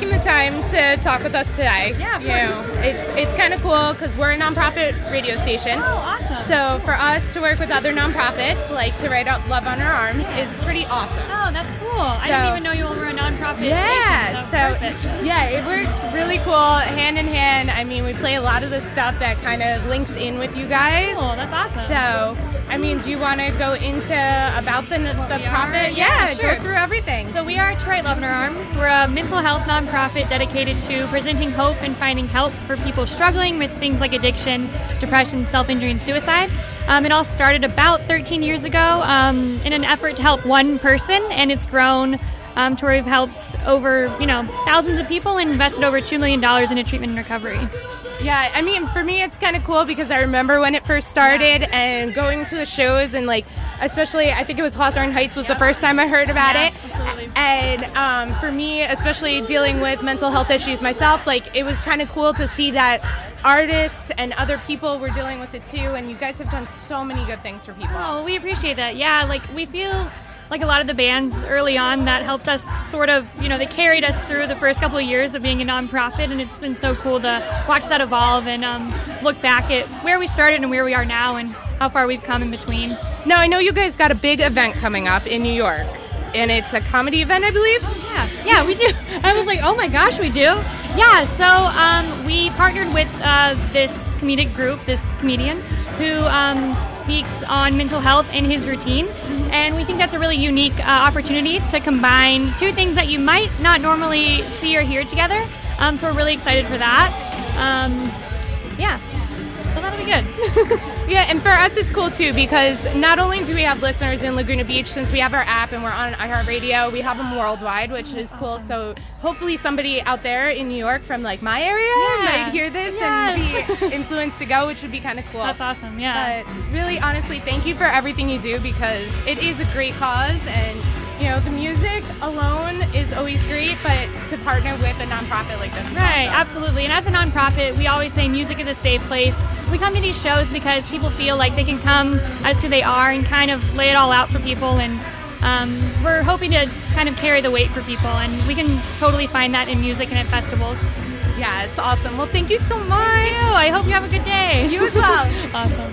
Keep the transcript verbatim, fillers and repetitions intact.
taking the time to talk with us today. Yeah, of you course. know, it's it's kind of cool because we're a nonprofit radio station. Oh, awesome. So for us to work with other nonprofits, like to write out Love on Our Arms, is pretty awesome. Oh, that's cool. I didn't even know you all were a nonprofit Yeah, station. so, So, perfect. yeah, it works really cool, hand in hand. I mean, we play a lot of the stuff that kind of links in with you guys. Cool, that's awesome. So, I mean, do you want to go into about the the we profit? are? Yeah, sure. Go through everything. So we are Detroit Love in Our Arms. We're a mental health nonprofit dedicated to presenting hope and finding help for people struggling with things like addiction, depression, self-injury, and suicide. Um, it all started about thirteen years ago um, in an effort to help one person, and it's grown um, to where we've helped over, you know, thousands of people and invested over two million dollars into treatment and recovery. Yeah, I mean, for me, it's kind of cool because I remember when it first started and going to the shows and, like, especially, I think it was Hawthorne Heights was Yep. the first time I heard about Yeah, it. absolutely. And um, for me, especially dealing with mental health issues myself, like, it was kind of cool to see that artists and other people were dealing with it too, and you guys have done so many good things for people. Oh, we appreciate that. Yeah, like we feel like a lot of the bands early on that helped us sort of, you know, they carried us through the first couple of years of being a nonprofit, and it's been so cool to watch that evolve and um, look back at where we started and where we are now and how far we've come in between. Now, I know you guys got a big event coming up in New York, and it's a comedy event, I believe? Yeah, yeah, we do. I was like, oh my gosh, we do. Yeah, so um, we partnered with uh, this comedic group, this comedian, who um, speaks on mental health in his routine. And we think that's a really unique uh, opportunity to combine two things that you might not normally see or hear together. Um, so we're really excited for that. Um, yeah, so that'll be good. Yeah, and for us it's cool too because not only do we have listeners in Laguna Beach, since we have our app and we're on iHeartRadio, we have them worldwide, which is cool. So hopefully somebody out there in New York from like my area Yeah. might hear this Yes. and be influenced to go, which would be kind of cool. That's awesome, yeah. But really, honestly, thank you for everything you do because it is a great cause, and you know the music alone is always great, but to partner with a nonprofit like this is Right, awesome. absolutely. And as a nonprofit, we always say music is a safe place. We come to these shows because people feel like they can come as who they are and kind of lay it all out for people. And um, we're hoping to kind of carry the weight for people. And we can totally find that in music and at festivals. Yeah, it's awesome. Well, thank you so much. Thank you. I hope you have a good day. You as well. Awesome.